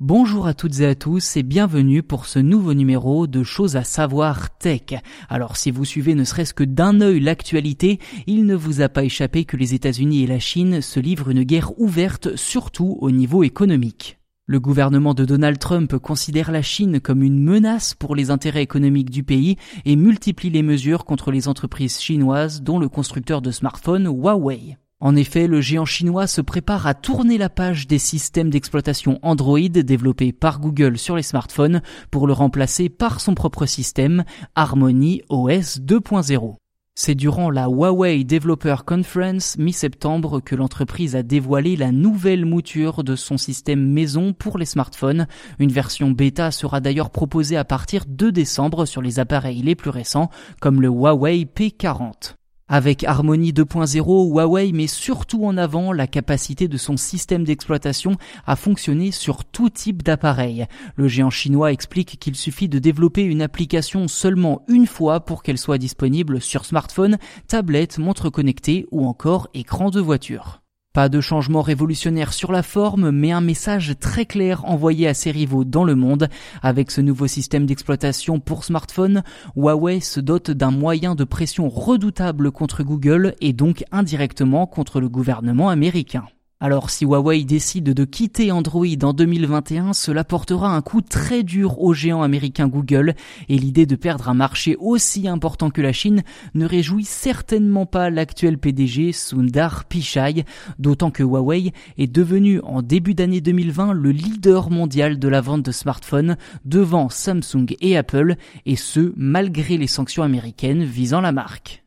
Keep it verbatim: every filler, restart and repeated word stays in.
Bonjour à toutes et à tous et bienvenue pour ce nouveau numéro de Choses à savoir tech. Alors si vous suivez ne serait-ce que d'un œil l'actualité, il ne vous a pas échappé que les États-Unis et la Chine se livrent une guerre ouverte, surtout au niveau économique. Le gouvernement de Donald Trump considère la Chine comme une menace pour les intérêts économiques du pays et multiplie les mesures contre les entreprises chinoises, dont le constructeur de smartphones Huawei. En effet, le géant chinois se prépare à tourner la page des systèmes d'exploitation Android développés par Google sur les smartphones pour le remplacer par son propre système, Harmony O S deux point zéro. C'est durant la Huawei Developer Conference mi-septembre que l'entreprise a dévoilé la nouvelle mouture de son système maison pour les smartphones. Une version bêta sera d'ailleurs proposée à partir de décembre sur les appareils les plus récents, comme le Huawei P quarante. Avec Harmony deux point zéro, Huawei met surtout en avant la capacité de son système d'exploitation à fonctionner sur tout type d'appareil. Le géant chinois explique qu'il suffit de développer une application seulement une fois pour qu'elle soit disponible sur smartphone, tablette, montre connectée ou encore écran de voiture. Pas de changement révolutionnaire sur la forme, mais un message très clair envoyé à ses rivaux dans le monde. Avec ce nouveau système d'exploitation pour smartphone, Huawei se dote d'un moyen de pression redoutable contre Google et donc indirectement contre le gouvernement américain. Alors si Huawei décide de quitter Android en deux mille vingt et un, cela portera un coup très dur au géant américain Google et l'idée de perdre un marché aussi important que la Chine ne réjouit certainement pas l'actuel P D G Sundar Pichai, d'autant que Huawei est devenu en début d'année deux mille vingt le leader mondial de la vente de smartphones devant Samsung et Apple, et ce malgré les sanctions américaines visant la marque.